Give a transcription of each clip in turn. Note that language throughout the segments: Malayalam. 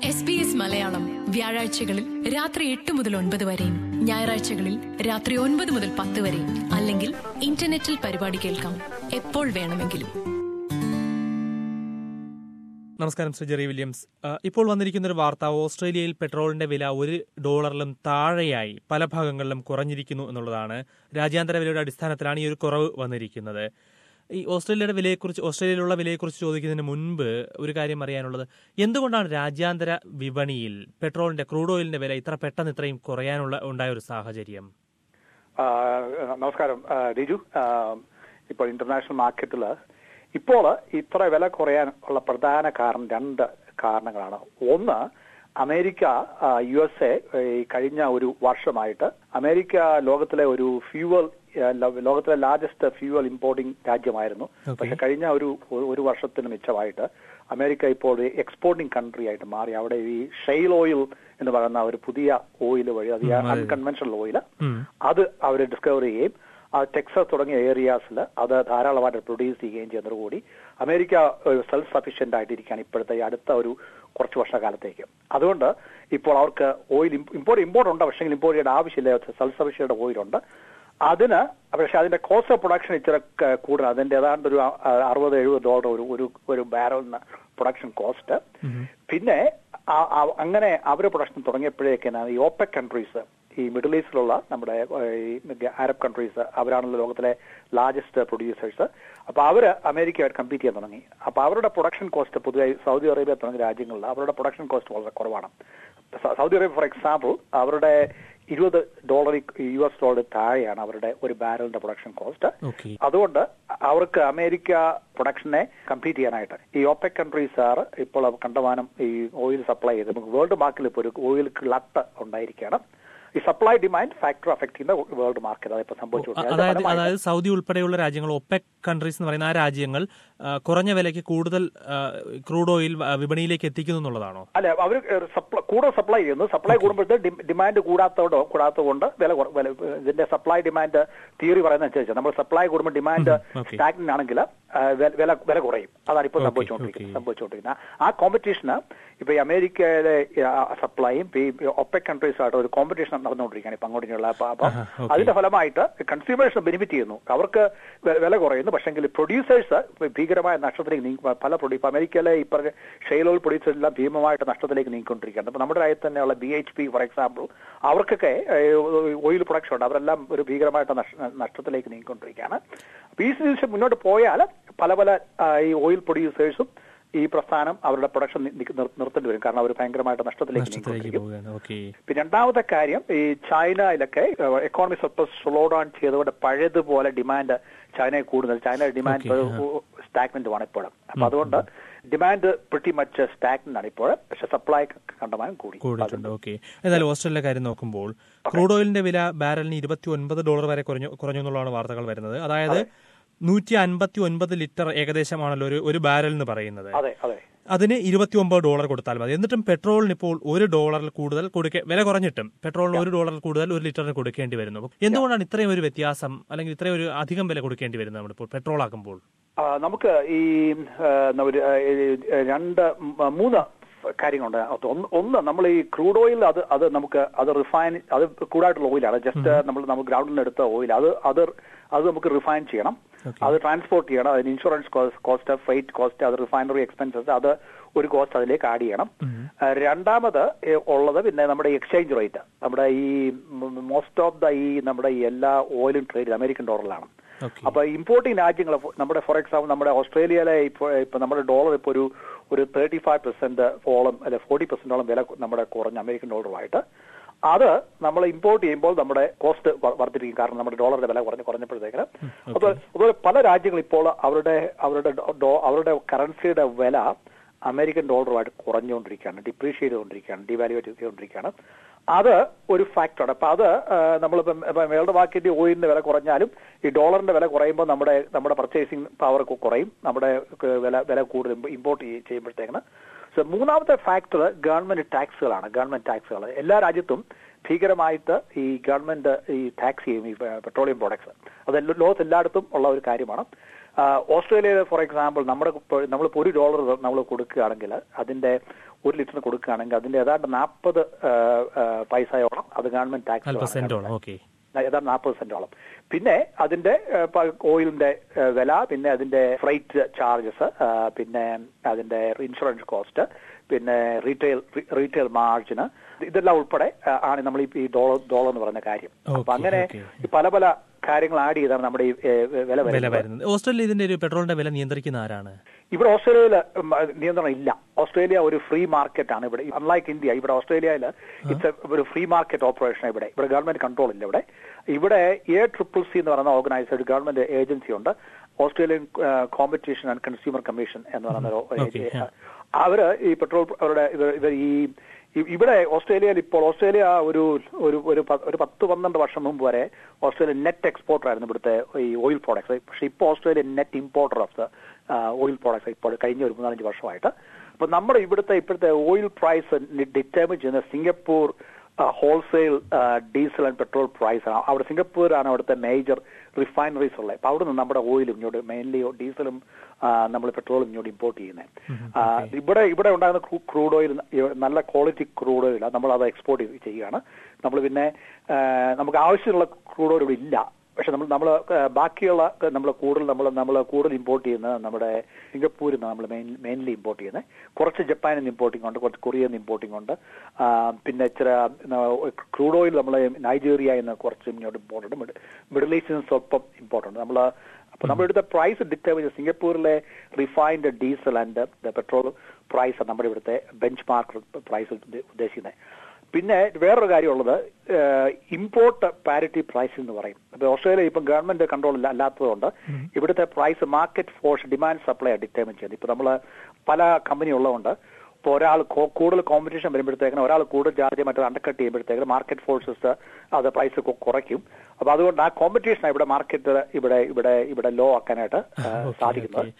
SBS മലയാളം വ്യാഴാഴ്ചകളിൽ രാത്രി 8 മുതൽ 9 വരെയും ഞായറാഴ്ചകളിൽ രാത്രി 9 മുതൽ 10 വരെയും അല്ലെങ്കിൽ ഇന്റർനെറ്റിൽ പരിപാടി കേൾക്കാം എപ്പോൾ വേണമെങ്കിലും. നമസ്കാരം, ശ്രീ ജെറി വില്യംസ്. ഇപ്പോൾ വന്നിരിക്കുന്ന ഒരു വാർത്ത, ഓസ്ട്രേലിയയിൽ പെട്രോളിന്റെ വില $1 താഴെയായി പല ഭാഗങ്ങളിലും കുറഞ്ഞിരിക്കുന്നു എന്നുള്ളതാണ്. രാജ്യാന്തര വിലയുടെ അടിസ്ഥാനത്തിലാണ് ഈ ഒരു കുറവ് വന്നിരിക്കുന്നത്. ഈ ഓസ്ട്രേലിയയിലുള്ള വിലയെക്കുറിച്ച് ചോദിക്കുന്നതിന് മുൻപ് ഒരു കാര്യം അറിയാനുള്ളത്, എന്തുകൊണ്ടാണ് രാജ്യാന്തര വിപണിയിൽ പെട്രോളിന്റെ, ക്രൂഡ് ഓയിലിന്റെ വില ഇത്ര പെട്ടെന്ന് ഇത്രയും ഉണ്ടായ ഒരു സാഹചര്യം? നമസ്കാരം റിജു. ഇപ്പോൾ ഇന്റർനാഷണൽ മാർക്കറ്റിൽ ഇപ്പോൾ ഇത്ര വില കുറയാൻ ഉള്ള പ്രധാന കാരണം 2 കാരണങ്ങളാണ്. ഒന്ന്, അമേരിക്ക USA കഴിഞ്ഞ ഒരു വർഷമായിട്ട് അമേരിക്ക ലോകത്തിലെ ലാർജസ്റ്റ് ഫ്യൂവൽ ഇമ്പോർട്ടിംഗ് രാജ്യമായിരുന്നു. പക്ഷെ കഴിഞ്ഞ ഒരു വർഷത്തിന് മിച്ചമായിട്ട് അമേരിക്ക ഇപ്പോൾ എക്സ്പോർട്ടിംഗ് കൺട്രി ആയിട്ട് മാറി. അവിടെ ഈ ഷെയിൽ ഓയിൽ എന്ന് പറയുന്ന ഒരു പുതിയ ഓയിൽ വഴി, അത് അൺകൺവെൻഷണൽ ഓയിൽ, അത് അവർ ഡിസ്കവർ ചെയ്യുകയും ടെക്സസ് തുടങ്ങിയ ഏരിയാസിൽ അത് ധാരാളമായിട്ട് പ്രൊഡ്യൂസ് ചെയ്യുകയും ചെയ്യുന്നതോടുകൂടി അമേരിക്ക സെൽഫ് സഫീഷ്യന്റ് ആയിട്ടിരിക്കുകയാണ് ഇപ്പോഴത്തെ അടുത്ത കുറച്ച് വർഷക്കാലത്തേക്ക്. അതുകൊണ്ട് ഇപ്പോൾ അവർക്ക് ഓയിൽ ഇമ്പോർട്ട് ഉണ്ട്, പക്ഷേ ഇമ്പോർട്ട് ചെയ്യേണ്ട ആവശ്യമില്ല, സെൽഫ് സഫീഷ്യന്റ് ഓയിലുണ്ട്. പക്ഷെ അതിന്റെ കോസ്റ്റ് ഓഫ് പ്രൊഡക്ഷൻ ഇച്ചിരി കൂടുതൽ. അതിന്റെ ഏതാണ്ട് ഒരു $60-70 ഒരു ബാരലിന് പ്രൊഡക്ഷൻ കോസ്റ്റ്. പിന്നെ അങ്ങനെ അവര് പ്രൊഡക്ഷൻ തുടങ്ങിയപ്പോഴേക്കാണ് ഈ OPEC കൺട്രീസ്, ഈ മിഡിൽ ഈസ്റ്റിലുള്ള നമ്മുടെ അറബ് കൺട്രീസ്, അവരാണല്ലോ ലോകത്തിലെ ലാർജസ്റ്റ് പ്രൊഡ്യൂസേഴ്സ്. അപ്പൊ അവര് അമേരിക്കയായിട്ട് കമ്പീറ്റ് ചെയ്യാൻ തുടങ്ങി. അപ്പൊ അവരുടെ പ്രൊഡക്ഷൻ കോസ്റ്റ്, പൊതുവായി സൗദി അറേബ്യ തുടങ്ങിയ രാജ്യങ്ങളിൽ അവരുടെ പ്രൊഡക്ഷൻ കോസ്റ്റ് വളരെ കുറവാണ്. സൗദി അറേബ്യ ഫോർ എക്സാമ്പിൾ, അവരുടെ $20 താഴെയാണ് അവരുടെ ഒരു ബാരലിന്റെ പ്രൊഡക്ഷൻ കോസ്റ്റ്. അതുകൊണ്ട് അവർക്ക് അമേരിക്ക പ്രൊഡക്ഷനെ കമ്പീറ്റ് ചെയ്യാനായിട്ട് ഈ OPEC കൺട്രീസ് ഇപ്പോൾ കണ്ടമാനം ഈ ഓയിൽ സപ്ലൈ ചെയ്ത് നമുക്ക് വേൾഡ് മാർക്കറ്റിൽ ഇപ്പോൾ ഒരു ഓയിൽ ഗ്ലട്ട് ഉണ്ടായിരിക്കുകയാണ്. ഈ സപ്ലൈ ഡിമാൻഡ് ഫാക്ടർ അഫക്ട് ചെയ്യുന്ന വേൾഡ് മാർക്കറ്റ് അതായത് സംഭവിച്ചുകൊണ്ടിരിക്കുന്നത്. അതായത് സൗദി ഉൾപ്പെടെയുള്ള രാജ്യങ്ങൾ, OPEC കൺട്രീസ് എന്ന് പറയുന്ന ആ രാജ്യങ്ങൾ കുറഞ്ഞ വിലയ്ക്ക് കൂടുതൽ ക്രൂഡ് ഓയിൽ വിപണിയിലേക്ക് എത്തിക്കുന്നു എന്നുള്ളതാണോ? അല്ല, അവർ കൂടുതൽ സപ്ലൈ ചെയ്യുന്നു. സപ്ലൈ കൂടുമ്പോഴത്തെ ഡിമാൻഡ് കൂടാത്തതുകൊണ്ട് ഇതിന്റെ സപ്ലൈ ഡിമാൻഡ് തിയറി പറയുന്ന അനുസരിച്ച് നമ്മൾ സപ്ലൈ കൂടുമ്പോൾ ഡിമാൻഡ് സ്റ്റാഗ്നന്റ് ആണെങ്കിൽ വില കുറയും. അതാണ് ഇപ്പോൾ സംഭവിച്ചുകൊണ്ടിരിക്കുന്നത്. ആ കോമ്പറ്റീഷന് ഇപ്പൊ ഈ അമേരിക്കയിലെ സപ്ലൈയും ഈ OPEC കൺട്രീസുമായിട്ട് ഒരു കോമ്പറ്റീഷൻ നടന്നുകൊണ്ടിരിക്കുകയാണ് ഇപ്പൊ അങ്ങോട്ടുള്ള. അപ്പം അതിന്റെ ഫലമായിട്ട് കൺസ്യൂമേഴ്സ് ബെനിഫിറ്റ് ചെയ്യുന്നു, അവർക്ക് വില കുറയുന്നു. പക്ഷെങ്കിൽ പ്രൊഡ്യൂസേഴ്സ് ഭീകരമായ നഷ്ടത്തിലേക്ക് നീങ്ങി. അമേരിക്കയിലെ ഈ പറഞ്ഞ ഷെയിൽ ഓയിൽ പ്രൊഡ്യൂസേഴ്സ് എല്ലാം ഭീമമായിട്ട് നഷ്ടത്തിലേക്ക് നീങ്ങിക്കൊണ്ടിരിക്കുകയാണ്. അപ്പൊ നമ്മുടെ രാജ്യത്ത് തന്നെയുള്ള BHP ഫോർ എക്സാമ്പിൾ, അവർക്കൊക്കെ ഓയിൽ പ്രൊഡക്ഷൻ ഉണ്ട്, അവരെല്ലാം ഒരു ഭീകരമായിട്ട് നഷ്ടത്തിലേക്ക് നീങ്ങിക്കൊണ്ടിരിക്കുകയാണ്. അപ്പൊ ഈ സ്ഥിതി മുന്നോട്ട് പോയാൽ പല ഈ ഓയിൽ പ്രൊഡ്യൂസേഴ്സും ഈ പ്രസ്ഥാനം അവരുടെ പ്രൊഡക്ഷൻ നിർത്തേണ്ടി വരും, കാരണം അവർ ഭയങ്കരമായിട്ട് നഷ്ടത്തിലേക്ക് നീങ്ങിക്കൊണ്ടിരിക്കും. പിന്നെ രണ്ടാമത്തെ കാര്യം, ഈ ചൈനയിലൊക്കെ എക്കോണമി സ്വല്പം സ്ലോ ഡൗൺ ചെയ്തുകൊണ്ട് പഴയതുപോലെ ഡിമാൻഡ് ചൈനയിൽ കൂടുന്നത്. ചൈനയുടെ ഡിമാൻഡ് സ്റ്റാഗ്നന്റ് ആണ് ഇപ്പോഴും. അപ്പൊ അതുകൊണ്ട് ഡിമാൻഡ് പ്രിറ്റി മച്ച് സ്റ്റാഗ്നന്റ് ആണ് ഇപ്പോൾ, പക്ഷെ സപ്ലൈ കണ്ടമാനം കൂടിയിട്ടുണ്ട്. ഏതായാലും ഓസ്ട്രേലിയയിലെ കാര്യം നോക്കുമ്പോൾ ക്രൂഡ് ഓയിലിന്റെ വില ബാരലിന് $29 വരെ കുറഞ്ഞു എന്നുള്ളതാണ് വാർത്തകൾ വരുന്നത്. അതായത് 159 ലിറ്റർ ഏകദേശമാണല്ലോ ഒരു ബാരൽ എന്ന് പറയുന്നത്. അതിന് $29 കൊടുത്താൽ മതി. എന്നിട്ടും പെട്രോളിന് ഇപ്പോൾ $1 കൂടുതൽ വില കുറഞ്ഞിട്ടും പെട്രോളിന് $1 കൂടുതൽ 1 ലിറ്ററിന് കൊടുക്കേണ്ടി വരുന്നു. എന്തുകൊണ്ടാണ് ഇത്രയും ഒരു വ്യത്യാസം, അല്ലെങ്കിൽ ഇത്രയും ഒരു അധികം വില കൊടുക്കേണ്ടി വരുന്നത് നമ്മളിപ്പോൾ പെട്രോൾ ആക്കുമ്പോൾ? നമുക്ക് ഈ 3 കാര്യങ്ങളുണ്ട്. ഒന്ന്, നമ്മൾ ഈ ക്രൂഡ് ഓയിൽ അത് നമുക്ക് റിഫൈൻ, അത് ക്രൂഡായിട്ടുള്ള ഓയിലാണ്. ജസ്റ്റ് നമ്മൾ ഗ്രൗണ്ടിൽ നിന്ന് എടുത്ത ഓയിൽ, അത് നമുക്ക് റിഫൈൻ ചെയ്യണം, അത് ട്രാൻസ്പോർട്ട് ചെയ്യണം, അതിന് ഇൻഷുറൻസ് കോസ്റ്റ്, ഫ്രൈറ്റ് കോസ്റ്റ്, അത് റിഫൈനറി എക്സ്പെൻസസ്, അത് ഒരു കോസ്റ്റ് അതിലേക്ക് ആഡ് ചെയ്യണം. രണ്ടാമത് ഉള്ളത് പിന്നെ നമ്മുടെ എക്സ്ചേഞ്ച് റേറ്റ്. നമ്മുടെ ഈ മോസ്റ്റ് ഓഫ് നമ്മുടെ ഈ എല്ലാ ഓയിലും ട്രേഡ് അമേരിക്കൻ ഡോളറിലാണ്. അപ്പൊ ഇമ്പോർട്ടിംഗ് രാജ്യങ്ങൾ, നമ്മുടെ ഫോർ എക്സാമ്പിൾ നമ്മുടെ ഓസ്ട്രേലിയയിലെ ഇപ്പൊ നമ്മുടെ ഡോളർ ഇപ്പൊ ഒരു 35% ഓളം അല്ലെ 40% വില നമ്മുടെ കുറഞ്ഞ അമേരിക്കൻ ഡോളറുമായിട്ട്, അത് നമ്മൾ ഇമ്പോർട്ട് ചെയ്യുമ്പോൾ നമ്മുടെ കോസ്റ്റ് വർദ്ധിപ്പിക്കും, കാരണം നമ്മുടെ ഡോളറിന്റെ വില കുറഞ്ഞപ്പോഴത്തേക്ക്. അതുപോലെ പല രാജ്യങ്ങളും ഇപ്പോൾ അവരുടെ കറൻസിയുടെ വില അമേരിക്കൻ ഡോളറുമായിട്ട് കുറഞ്ഞുകൊണ്ടിരിക്കുകയാണ്, ഡിപ്രീഷിയേറ്റ് ചെയ്തുകൊണ്ടിരിക്കുകയാണ്, ഡിവാലുവേറ്റ് ചെയ്തുകൊണ്ടിരിക്കുകയാണ്. അത് ഒരു ഫാക്ടറാണ്. അപ്പൊ അത് നമ്മളിപ്പം വേൾഡ് മാർക്കറ്റ് ഓയിലിന്റെ വില കുറഞ്ഞാലും ഈ ഡോളറിന്റെ വില കുറയുമ്പോൾ നമ്മുടെ പർച്ചേസിംഗ് പവർ കുറയും, നമ്മുടെ വില കൂടുതൽ ഇമ്പോർട്ട് ചെയ്യുമ്പോഴത്തേക്കാണ്. മൂന്നാമത്തെ ഫാക്ടർ ഗവൺമെന്റ് ടാക്സുകൾ. എല്ലാ രാജ്യത്തും ഭീകരമായിട്ട് ഈ ഗവൺമെന്റ് ഈ ടാക്സ് ചെയ്യും ഈ പെട്രോളിയം പ്രോഡക്ട്സ്. അത് ലോകത്ത് എല്ലായിടത്തും ഉള്ള ഒരു കാര്യമാണ്. ഓസ്ട്രേലിയയിൽ ഫോർ എക്സാമ്പിൾ നമ്മളിപ്പോൾ $1 നമ്മൾ കൊടുക്കുകയാണെങ്കിൽ അതിന്റെ 1 ലിറ്ററിന് കൊടുക്കുകയാണെങ്കിൽ അതിന്റെ ഏതാണ്ട് 40 പൈസയോളം അത് ഗവൺമെന്റ് ടാക്സ്, ഏതാണ്ട് 40 സെന്റോളം. പിന്നെ അതിന്റെ ഓയിലിന്റെ വില, പിന്നെ അതിന്റെ ഫ്രൈറ്റ് ചാർജസ്, പിന്നെ അതിന്റെ ഇൻഷുറൻസ് കോസ്റ്റ്, പിന്നെ റീറ്റെയിൽ മാർജിന്, ഇതെല്ലാം ഉൾപ്പെടെ ആണ് നമ്മൾ ഈ ഡോളർ എന്ന് പറയുന്ന കാര്യം. അപ്പൊ അങ്ങനെ പല പല കാര്യങ്ങൾ ആഡ് ചെയ്താണ് നമ്മുടെ ഈ വില വരുന്നത്. ഓസ്ട്രേലിയ ഇതിന്റെ ഒരു പെട്രോളിന്റെ വില നിയന്ത്രിക്കുന്ന ആരാണ്? ഇവിടെ ഓസ്ട്രേലിയയിൽ നിയന്ത്രണം ഇല്ല. ഓസ്ട്രേലിയ ഒരു ഫ്രീ മാർക്കറ്റ് ആണ് ഇവിടെ. അൺലൈക്ക് ഇന്ത്യ, ഇവിടെ ഓസ്ട്രേലിയയിൽ ഇറ്റ്സ് ഒരു ഫ്രീ മാർക്കറ്റ് ഓപ്പറേഷൻ. ഇവിടെ ഗവൺമെന്റ് കൺട്രോൾ ഇല്ല. ഇവിടെ ACCC എന്ന് പറയുന്ന ഓർഗനൈസ്ഡ് ഗവൺമെന്റ് ഏജൻസി ഉണ്ട്, Australian competition and consumer commission എന്ന് പറയുന്ന അവര് ഈ പെട്രോൾ അവരുടെ ഇവിടെ ഓസ്ട്രേലിയയിൽ ഇപ്പോൾ ഓസ്ട്രേലിയ ഒരു 10-12 വർഷം മുമ്പ് വരെ ഓസ്ട്രേലിയ നെറ്റ് എക്സ്പോർട്ടർ ആയിരുന്നു ഇവിടുത്തെ ഈ ഓയിൽ പ്രോഡക്ട്സ്. പക്ഷെ ഇപ്പോൾ Australia net importer of the oil products ഇപ്പോൾ കഴിഞ്ഞ ഒരു 3-4 വർഷമായിട്ട്. അപ്പൊ നമ്മുടെ ഇപ്പോഴത്തെ ഓയിൽ പ്രൈസ് ഡിറ്റർമിൻ ചെയ്യുന്ന Singapore wholesale diesel and petrol price ആണ്. അവിടെ സിംഗപ്പൂരാണ് അവിടുത്തെ മേജർ റിഫൈനറീസ് ഉള്ളത്. അപ്പൊ അവിടെ നിന്ന് നമ്മുടെ ഓയിലും ഇങ്ങോട്ട് മെയിൻലി ഡീസലും നമ്മൾ പെട്രോളും ഇങ്ങോട്ട് ഇമ്പോർട്ട് ചെയ്യുന്നത്. ഇവിടെ ഉണ്ടാകുന്ന ക്രൂഡ് ഓയിൽ നല്ല ക്വാളിറ്റി ക്രൂഡ് ഓയിൽ നമ്മൾ അത് എക്സ്പോർട്ട് ചെയ്യുകയാണ്. നമ്മൾ പിന്നെ നമുക്ക് ആവശ്യമുള്ള ക്രൂഡ് ഓയിൽ ഇവിടെ ഇല്ല. പക്ഷെ നമ്മൾ ബാക്കിയുള്ള നമ്മൾ കൂടുതൽ ഇമ്പോർട്ട് ചെയ്യുന്നത് നമ്മുടെ സിംഗപ്പൂരിൽ നിന്ന് നമ്മൾ മെയിൻലി ഇമ്പോർട്ട് ചെയ്യുന്നത്. കുറച്ച് ജപ്പാനിൽ നിന്ന് ഇമ്പോർട്ടിംഗ് ഉണ്ട്, കുറച്ച് കൊറിയയിൽ നിന്ന് ഇമ്പോർട്ടിംഗ് ഉണ്ട്. പിന്നെ ചില ക്രൂഡ് ഓയിൽ നമ്മൾ നൈജീരിയയിൽ നിന്ന് കുറച്ച് ഇങ്ങോട്ട് ഇമ്പോർട്ട് ഉണ്ട്, മിഡിൽ ഈസ്റ്റിൽ നിന്ന് സ്വല്പം ഇമ്പോർട്ട് ഉണ്ട്. അപ്പൊ നമ്മുടെ പ്രൈസ് ഡിറ്റർമിൻ സിംഗപ്പൂരിലെ refined diesel and petrol price നമ്മുടെ ഇവിടുത്തെ ബെഞ്ച് മാർക്ക് പ്രൈസ് ഉദ്ദേശിക്കുന്നത്. പിന്നെ വേറൊരു കാര്യമുള്ളത് ഇമ്പോർട്ട് പാരിറ്റി പ്രൈസ് എന്ന് പറയും. അപ്പൊ ഓസ്ട്രേലിയ ഇപ്പം ഗവൺമെന്റ് കൺട്രോൾ അല്ലാത്തതുകൊണ്ട് ഇവിടുത്തെ price market force demand supply determine ചെയ്യുന്നത്. ഇപ്പൊ നമ്മള് പല കമ്പനി ഉള്ളതുകൊണ്ട് ഇപ്പോൾ ഒരാൾ കൂടുതൽ കോമ്പറ്റീഷൻ വരുമ്പോഴത്തേക്കിന് ഒരാൾ കൂടുതൽ ചാർജ് മറ്റൊരു അണ്ടർകട്ട് ചെയ്യുമ്പോഴത്തേക്കിന് മാർക്കറ്റ് ഫോഴ്സസ് അത് പ്രൈസ് കുറയ്ക്കും. അപ്പൊ അതുകൊണ്ട് ആ കോമ്പറ്റീഷൻ ഇവിടെ മാർക്കറ്റ് ഇവിടെ ലോ ആക്കാനായിട്ട് സാധിക്കുന്നത്.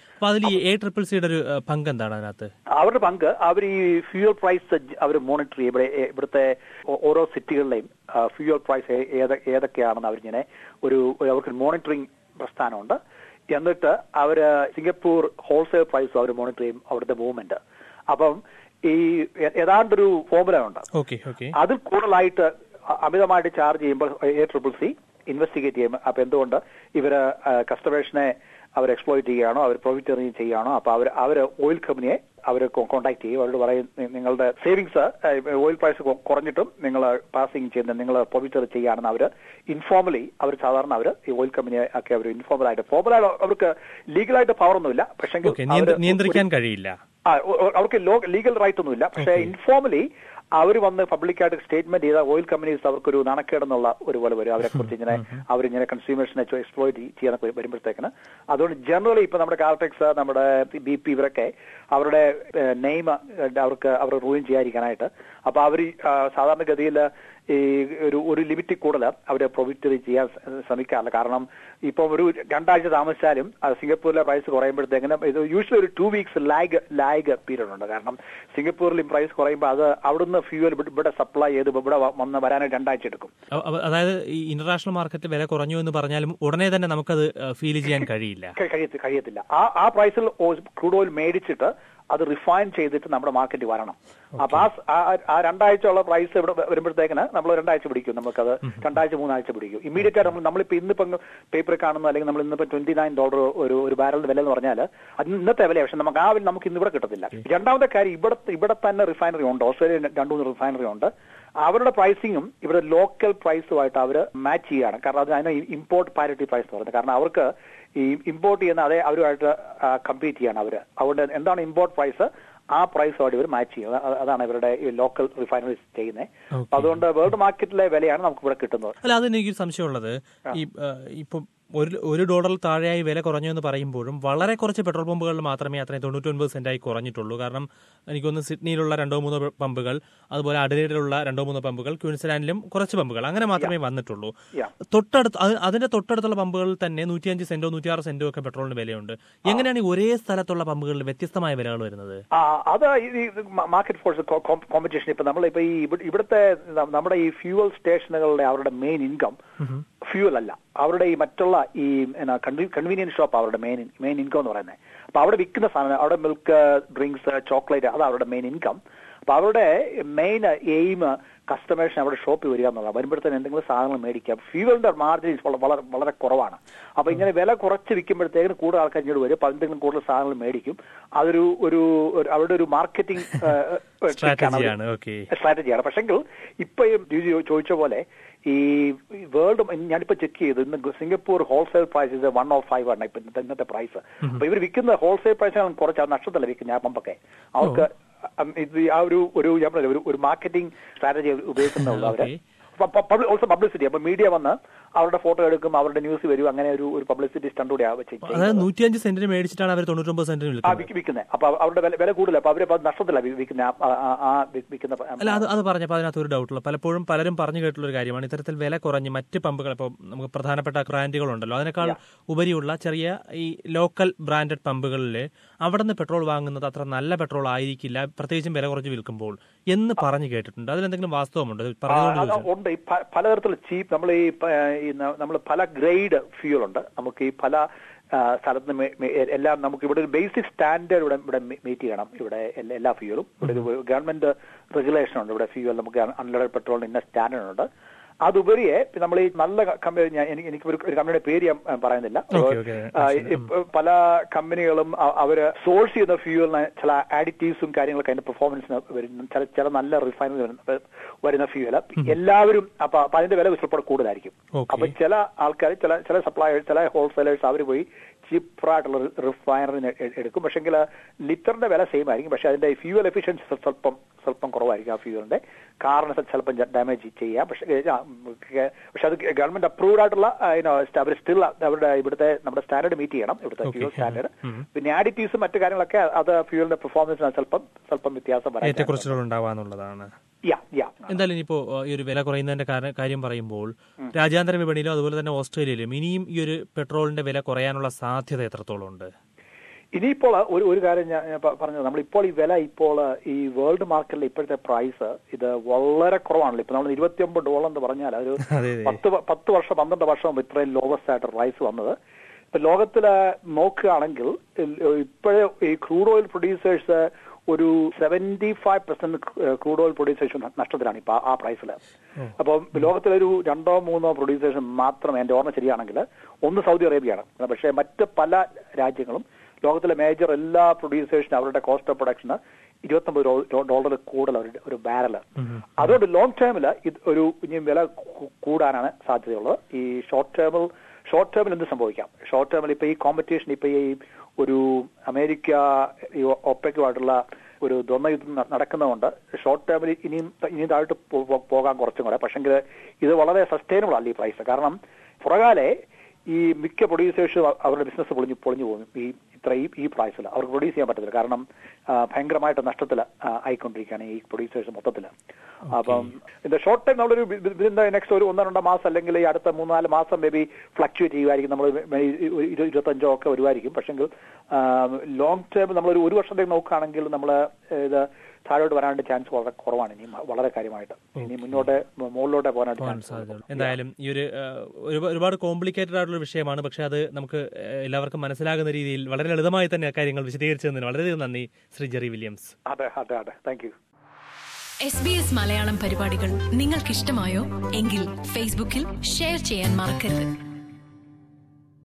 അവരുടെ പങ്ക് അവർ ഈ ഫ്യൂൽ പ്രൈസ് അവർ മോണിറ്റർ ചെയ്യും. ഇവിടുത്തെ ഓരോ സിറ്റികളിലെയും ഫ്യൂൽ പ്രൈസ് ഏതൊക്കെയാണെന്ന് അവരിങ്ങനെ അവർക്ക് മോണിറ്ററിംഗ് പ്രസ്ഥാനമുണ്ട്. എന്നിട്ട് അവര് സിംഗപ്പൂർ ഹോൾസെയിൽ പ്രൈസ് അവർ മോണിറ്റർ ചെയ്യും അവിടുത്തെ മൂവ്മെന്റ്. അപ്പം ഈ ഏതാണ്ടൊരു ഫോർമുല ഉണ്ട്. അതിൽ കൂടുതലായിട്ട് അമിതമായിട്ട് ചാർജ് ചെയ്യുമ്പോൾ ACCC ഇൻവെസ്റ്റിഗേറ്റ് ചെയ്യും. അപ്പൊ എന്തുകൊണ്ട് ഇവര് കസ്റ്റമേഴ്സിനെ അവർ എക്സ്പ്ലോയിറ്റ് ചെയ്യുകയാണോ, അവർ പ്രോഫിറ്റ് എർണിങ് ചെയ്യുകയാണോ? അപ്പൊ അവർ ഓയിൽ കമ്പനിയെ അവർ കോൺടാക്ട് ചെയ്യും. അവരോട് പറയും നിങ്ങളുടെ സേവിങ്സ് ഓയിൽ പ്രൈസ് കുറഞ്ഞിട്ടും നിങ്ങൾ പാസിംഗ് ചെയ്യുന്ന നിങ്ങൾ പ്രോഫിറ്റ് ചെയ്യുകയാണെന്ന് അവർ ഇൻഫോർമലി സാധാരണ അവർ ഈ ഓയിൽ കമ്പനിയെ ഒക്കെ അവർ ഫോർമലായിട്ട് അവർക്ക് ലീഗലായിട്ട് പവർ ഒന്നുമില്ല, പക്ഷേ നിയന്ത്രിക്കാൻ കഴിയില്ല. അവർക്ക് ലീഗൽ റൈറ്റ് ഒന്നുമില്ല. പക്ഷേ ഇൻഫോർമലി അവർ വന്ന് പബ്ലിക്കായിട്ട് സ്റ്റേറ്റ്മെന്റ് ചെയ്ത ഓയിൽ കമ്പനീസ് അവർക്കൊരു നാണക്കേടെന്നുള്ള ഒരു പോലെ വരും. അവരെ കുറിച്ച് അവരിങ്ങനെ കൺസ്യൂമേഴ്സിനെ എക്സ്പ്ലോയിറ്റ് ചെയ്യാൻ വരുമ്പോഴത്തേക്കിന്. അതുകൊണ്ട് ജനറലി ഇപ്പൊ നമ്മുടെ കാൽടെക്സ്, നമ്മുടെ BP ഇവരൊക്കെ അവരുടെ നെയിം അവർ റൂയിൻ ചെയ്യാതിരിക്കാനായിട്ട് അപ്പൊ അവർ സാധാരണഗതിയിൽ ഈ ഒരു ലിമിറ്റിൽ കൂടുതൽ അവരെ പ്രൊഫിറ്റ് ചെയ്യാൻ ശ്രമിക്കാറില്ല. കാരണം ഇപ്പൊ ഒരു 2 ആഴ്ച താമസിച്ചാലും സിംഗപ്പൂരിലെ പ്രൈസ് കുറയുമ്പോഴത്തേക്കിന് ഇത് യൂഷ്വലി ഒരു 2 വീക്സ് ലാഗ് പീരീഡ് ഉണ്ട്. കാരണം സിംഗപ്പൂരിൽ പ്രൈസ് കുറയുമ്പോൾ അത് അവിടുന്ന് ഫ്യൂവൽ ഇവിടെ സപ്ലൈ ചെയ്ത് ഇവിടെ വരാനായിട്ട് 2 ആഴ്ച എടുക്കും. അതായത് ഈ ഇന്റർനാഷണൽ മാർക്കറ്റ് വില കുറഞ്ഞു എന്ന് പറഞ്ഞാലും ഉടനെ തന്നെ നമുക്കത് ഫീൽ ചെയ്യാൻ കഴിയത്തില്ല. ആ പ്രൈസിൽ ക്രൂഡ് ഓയിൽ മേടിച്ചിട്ട് അത് റിഫൈൻ ചെയ്തിട്ട് നമ്മുടെ മാർക്കറ്റിൽ വരണം. അപ്പൊ ആ 2 ആഴ്ചയുള്ള പ്രൈസ് ഇവിടെ വരുമ്പോഴത്തേക്കിന് നമ്മൾ 2 ആഴ്ച പിടിക്കും. നമുക്കത് 2 ആഴ്ച 3 ആഴ്ച പിടിക്കും. ഇമ്മീഡിയറ്റ് ആയിട്ട് നമ്മളിപ്പോ ഇന്നിപ്പം പേപ്പറിൽ കാണുന്ന അല്ലെങ്കിൽ നമ്മൾ ഇന്നിപ്പോ $29 ഒരു ബാരലിന്റെ വില എന്ന് പറഞ്ഞാൽ അത് ഇന്നത്തെ വില. പക്ഷെ നമുക്ക് ആ വില നമുക്ക് ഇന്നിവിടെ കിട്ടത്തില്ല. രണ്ടാമത്തെ കാര്യം ഇവിടെ തന്നെ റിഫൈനറി ഉണ്ട്. ഓസ്ട്രേലിയ 2-3 റിഫൈനറി ഉണ്ട്. അവരുടെ പ്രൈസിങ്ങും ഇവിടെ ലോക്കൽ പ്രൈസുമായിട്ട് അവർ മാച്ച് ചെയ്യുകയാണ്. കാരണം അതിന് ഇമ്പോർട്ട് പാരിറ്റി പ്രൈസ് എന്ന് പറയുന്നത്. കാരണം അവർക്ക് ഈ ഇമ്പോർട്ട് ചെയ്യുന്ന അതേ അവരുമായിട്ട് കമ്പീറ്റ് ചെയ്യാണ് അവര്. അതുകൊണ്ട് എന്താണ് ഇമ്പോർട്ട് പ്രൈസ്, ആ പ്രൈസുമായിട്ട് ഇവർ മാച്ച് ചെയ്യും. അതാണ് ഇവരുടെ ഈ ലോക്കൽ റിഫൈനറീസ് ചെയ്യുന്നത്. അതുകൊണ്ട് വേൾഡ് മാർക്കറ്റിലെ വിലയാണ് നമുക്ക് ഇവിടെ കിട്ടുന്നത്. അല്ല, അതെനിക്കൊരു സംശയമുള്ളത്, ഇപ്പം $1 താഴെയായി വില കുറഞ്ഞു എന്ന് പറയുമ്പോഴും വളരെ കുറച്ച് പെട്രോൾ പമ്പുകളിൽ മാത്രമേ അത്രയും 99 സെന്റായി കുറഞ്ഞിട്ടുള്ളൂ. കാരണം എനിക്കൊന്ന് സിഡ്നിയിലുള്ള 2-3 പമ്പുകൾ, അതുപോലെ അഡലേഡിലുള്ള 2-3 പമ്പുകൾ, ക്വീൻസ്ലാൻഡിലും കുറച്ച് പമ്പുകൾ, അങ്ങനെ മാത്രമേ വന്നിട്ടുള്ളൂ. അതിന്റെ തൊട്ടടുത്തുള്ള പമ്പുകളിൽ തന്നെ 105 സെന്റോ 106 സെന്റോ ഒക്കെ പെട്രോളിന് വിലയുണ്ട്. എങ്ങനെയാണ് ഈ ഒരേ സ്ഥലത്തുള്ള പമ്പുകളിൽ വ്യത്യസ്തമായ വിലകൾ വരുന്നത്? അത് ഈ മാർക്കറ്റ് ഫോഴ്സ് കോമ്പറ്റീഷൻ. ഇപ്പൊ നമ്മളിപ്പോ ഈ ഇവിടുത്തെ നമ്മുടെ ഈ ഫ്യൂവൽ സ്റ്റേഷനുകളുടെ അവരുടെ മെയിൻ ഇൻകം ഫ്യൂവൽ അല്ല, അവരുടെ ഈ മറ്റുള്ള ഈ കൺവീനിയൻസ് ഷോപ്പ് അവരുടെ മെയിൻ ഇൻകം എന്ന് പറയുന്നത്. അപ്പൊ അവിടെ വിൽക്കുന്ന സാധനം, അവിടെ മിൽക്ക്, ഡ്രിങ്ക്സ്, ചോക്ലേറ്റ്, അത് അവരുടെ മെയിൻ ഇൻകം. അപ്പൊ അവരുടെ മെയിൻ എയിം കസ്റ്റമേഴ്സിന് അവിടെ ഷോപ്പിൽ വരിക എന്നുള്ളത്. വരുമ്പോഴത്തേന് എന്തെങ്കിലും സാധനങ്ങൾ മേടിക്കാം. ഫ്യൂവലിന്റെ മാർജിൻ വളരെ വളരെ കുറവാണ്. അപ്പൊ ഇങ്ങനെ വില കുറച്ച് വിൽക്കുമ്പോഴത്തേക്കിന് കൂടുതൽ ആൾക്കാർ ഇങ്ങോട്ട് വരും. അപ്പൊ എന്തെങ്കിലും കൂടുതൽ സാധനങ്ങൾ മേടിക്കും. അതൊരു അവരുടെ ഒരു മാർക്കറ്റിംഗ് സ്ട്രാറ്റജിയാണ്. പക്ഷെങ്കിൽ ഇപ്പൊ ചോദിച്ച പോലെ ഈ വേൾഡ് ഞാനിപ്പോ ചെക്ക് ചെയ്തു, ഇന്ന് സിംഗപ്പൂർ ഹോൾസെയിൽ പ്രൈസ് 105 ആണ് ഇന്നത്തെ പ്രൈസ്. അപ്പൊ ഇവർ വിൽക്കുന്ന ഹോൾസെയിൽ പ്രൈസ് കുറച്ച് നഷ്ടത്തില്ല വിൽക്കുന്ന ആ പമ്പൊക്കെ. അവർക്ക് ഇത് ആ ഒരു മാർക്കറ്റിംഗ് സ്ട്രാറ്റജി ഉപയോഗിക്കുന്നുള്ളൂ അവര്. Also publicity. അപ്പൊ മീഡിയ വന്ന് അവരുടെ ഫോട്ടോ എടുക്കും, അവരുടെ ന്യൂസ് വരും, അങ്ങനെ ഒരു പബ്ലിസിറ്റി സ്റ്റണ്ട് കൂടി അതായത് 105 സെന്റിന് മേടിച്ചിട്ടാണ് അവർ 99 സെന്റിന് വിൽക്കുന്നത്. അപ്പൊ അവരുടെ വില കൂടുതൽ. അപ്പൊ അവര് നഷ്ടത്തില്ല വിൽക്കുന്ന. അല്ല, അത് പറഞ്ഞപ്പോൾ അതിനകത്ത് ഒരു ഡൗട്ടുള്ള, പലപ്പോഴും പലരും പറഞ്ഞു കേട്ടുള്ള ഒരു കാര്യമാണ്, ഇത്തരത്തിൽ വില കുറഞ്ഞ് മറ്റ് പമ്പുകൾ, ഇപ്പോൾ നമുക്ക് പ്രധാനപ്പെട്ട ബ്രാൻഡുകളുണ്ടല്ലോ, അതിനേക്കാൾ ഉപരിയുള്ള ചെറിയ ഈ ലോക്കൽ ബ്രാൻഡഡ് പമ്പുകളിൽ അവിടെ നിന്ന് പെട്രോൾ വാങ്ങുന്നത് അത്ര നല്ല പെട്രോൾ ആയിരിക്കില്ല, പ്രത്യേകിച്ചും വില കുറച്ച് വിൽക്കുമ്പോൾ എന്ന് പറഞ്ഞു കേട്ടിട്ടുണ്ട്. അതിലെന്തെങ്കിലും വാസ്തവമുണ്ട്? ഉണ്ട്. പലതരത്തിലുള്ള ചീപ്പ് നമ്മൾ പല ഗ്രേഡ് ഫ്യൂൽ ഉണ്ട്. നമുക്ക് ഈ പല സ്ഥലത്ത് എല്ലാം നമുക്ക് ഇവിടെ ഒരു ബേസിക് സ്റ്റാൻഡേർഡ് ഇവിടെ മീറ്റ് ചെയ്യണം. ഇവിടെ എല്ലാ ഫ്യൂലും ഇവിടെ ഒരു ഗവൺമെന്റ് റെഗുലേഷൻ ഉണ്ട്. ഇവിടെ ഫ്യൂൽ നമുക്ക് അൺലോഡഡ് പെട്രോളിന് ഇന്ന സ്റ്റാൻഡേർഡ് ഉണ്ട്. അതുപരിയെ നമ്മൾ ഈ നല്ല കമ്പനി, എനിക്ക് ഒരു കമ്പനിയുടെ പേര് ഞാൻ പറയുന്നില്ല, പല കമ്പനികളും അവര് സോഴ്സ് ചെയ്യുന്ന ഫ്യൂലിന് ചില ആഡിറ്റീവ്സും കാര്യങ്ങളൊക്കെ അതിന്റെ പെർഫോമൻസിന് വരുന്ന ചില നല്ല റിഫൈനറി വരുന്ന ഫ്യൂല് എല്ലാവരും അപ്പൊ അതിന്റെ വില ചിലപ്പോൾ കൂടുതലായിരിക്കും. അപ്പൊ ചില ആൾക്കാർ ചില സപ്ലയേഴ്സ്, ചില ഹോൾസെയിലേഴ്സ് അവർ പോയി ചീപ്പറായിട്ടുള്ള റിഫൈനറിന് എടുക്കും. പക്ഷെങ്കിൽ ലിറ്ററിന്റെ വില സെയിം ആയിരിക്കും, പക്ഷെ അതിന്റെ ഫ്യൂവൽ എഫിഷ്യൻസി സ്വല്പം കുറവായിരിക്കും. ആ ഫ്യൂവലിന്റെ കാറിന് ചിലപ്പം ഡാമേജ് ചെയ്യാം. പക്ഷെ അത് ഗവൺമെന്റ് അപ്രൂവ്ഡ് ആയിട്ടുള്ള അവർ സ്റ്റിൽ അവരുടെ ഇവിടുത്തെ നമ്മുടെ സ്റ്റാൻഡേർഡ് മീറ്റ് ചെയ്യണം, ഇവിടുത്തെ ഫ്യൂവൽ സ്റ്റാൻഡേർഡ്. പിന്നെ ആഡിറ്റീവ്സും മറ്റു കാര്യങ്ങളൊക്കെ അത് ഫ്യൂവലിന്റെ പെർഫോമൻസിന് സ്വല്പം വ്യത്യാസം വരാനുള്ളതാണ്. എന്തായാലും ഇനിയിപ്പോ ഈ ഒരു വില കുറയുന്നതിന്റെ കാര്യം പറയുമ്പോൾ രാജ്യാന്തര വിപണിയിലും അതുപോലെ തന്നെ ഓസ്ട്രേലിയയിലും ഇനിയും ഈ ഒരു പെട്രോളിന്റെ വില കുറയാനുള്ള സാധ്യത എത്രത്തോളം ഉണ്ട്? ഇനിയിപ്പോൾ ഒരു കാര്യം ഞാൻ പറഞ്ഞത്, നമ്മളിപ്പോൾ ഈ വില ഇപ്പോൾ ഈ വേൾഡ് മാർക്കറ്റിൽ ഇപ്പോഴത്തെ പ്രൈസ് ഇത് വളരെ കുറവാണല്ലോ. ഇപ്പൊ നമ്മൾ $29 എന്ന് പറഞ്ഞാൽ ഒരു 10 വർഷം 12 വർഷം ഇത്രയും ലോവസ്റ്റ് ആയിട്ട് പ്രൈസ് വന്നത്. ഇപ്പൊ ലോകത്തില് നോക്കുകയാണെങ്കിൽ ഇപ്പോഴേ ഈ ക്രൂഡ് ഓയിൽ പ്രൊഡ്യൂസേഴ്സ് ഒരു 75% ക്രൂഡ് ഓയിൽ പ്രൊഡ്യൂസേഴ്സ് നഷ്ടത്തിലാണ് ഇപ്പൊ ആ പ്രൈസിൽ. അപ്പം ലോകത്തിലൊരു 2-3 പ്രൊഡ്യൂസേഴ്സ് മാത്രം, എന്റെ ഓർമ്മ ശരിയാണെങ്കിൽ, ഒന്ന് സൗദി അറേബ്യയാണ്. പക്ഷേ മറ്റ് പല രാജ്യങ്ങളും ലോകത്തിലെ മേജർ എല്ലാ പ്രൊഡ്യൂസേഴ്സിനും അവരുടെ കോസ്റ്റ് ഓഫ് പ്രൊഡക്ഷന് $29 കൂടുതൽ ഒരു ബാരല്. അതുകൊണ്ട് ലോങ് ടേമില് ഇത് ഇനി വില കൂടാനാണ് സാധ്യതയുള്ളത്. ഈ ഷോർട്ട് ടേമിൽ എന്ത് സംഭവിക്കാം? ഷോർട്ട് ടേമിൽ ഇപ്പൊ ഈ കോമ്പറ്റീഷൻ, ഇപ്പൊ ഈ ഒരു അമേരിക്ക ഈ ഒപ്പയ്ക്കുമായിട്ടുള്ള ഒരു ദ്വന്ദ്വയുദ്ധം നടക്കുന്നതുകൊണ്ട് ഷോർട്ട് ടേമിൽ ഇനിയും താഴോട്ട് പോകാൻ കുറച്ചും കൂടെ. പക്ഷെങ്കിൽ ഇത് വളരെ സസ്റ്റൈനബിൾ അല്ല ഈ പ്രൈസ്. കാരണം പുറകാലെ ഈ മിക്ക പ്രൊഡ്യൂസേഴ്സ് അവരുടെ ബിസിനസ് പൊളിഞ്ഞു പോകും ഈ പ്രൈസിൽ. അവർക്ക് പ്രൊഡ്യൂസ് ചെയ്യാൻ പറ്റത്തില്ല. കാരണം ഭയങ്കരമായിട്ട് നഷ്ടത്തിൽ ആയിക്കൊണ്ടിരിക്കുകയാണ് ഈ പ്രൊഡ്യൂസേഴ്സ് മൊത്തത്തിൽ. അപ്പം ഇതിന്റെ ഷോർട്ട് ടൈം നമ്മളൊരു നെക്സ്റ്റ് ഒരു 1-2 മാസം അല്ലെങ്കിൽ ഈ അടുത്ത 3-4 മാസം മേ ബി ഫ്ലക്ച്വേറ്റ് ചെയ്യുമായിരിക്കും. നമ്മൾ 25 ഒക്കെ വരുമായിരിക്കും. പക്ഷെങ്കിൽ ലോങ് ടൈം നമ്മൾ ഒരു വർഷത്തേക്ക് നോക്കുകയാണെങ്കിൽ നമ്മൾ ഇത് താഴോട്ട് വരാനുള്ള ചാൻസ് വളരെ കുറവാണ്. ഇനി വളരെ കാര്യമായിട്ട് ഇനി മുകളിലോട്ട് പോകാനായിട്ട് സാധ്യത. എന്തായാലും ഈ ഒരുപാട് കോംപ്ലിക്കേറ്റഡ് ആയിട്ടുള്ള വിഷയമാണ്. പക്ഷെ അത് നമുക്ക് എല്ലാവർക്കും മനസ്സിലാകുന്ന രീതിയിൽ വളരെ ലളിതമായി തന്നെ കാര്യങ്ങൾ വിശദീകരിച്ചതിന് വളരെയധികം നന്ദി ശ്രീ ജെറി വില്യംസ്. അതെ, താങ്ക് യു. SBS മലയാളം പരിപാടികൾ നിങ്ങൾക്കിഷ്ടമായോ? എങ്കിൽ ഫേസ്ബുക്കിൽ ഷെയർ ചെയ്യാൻ മറക്കരുത്.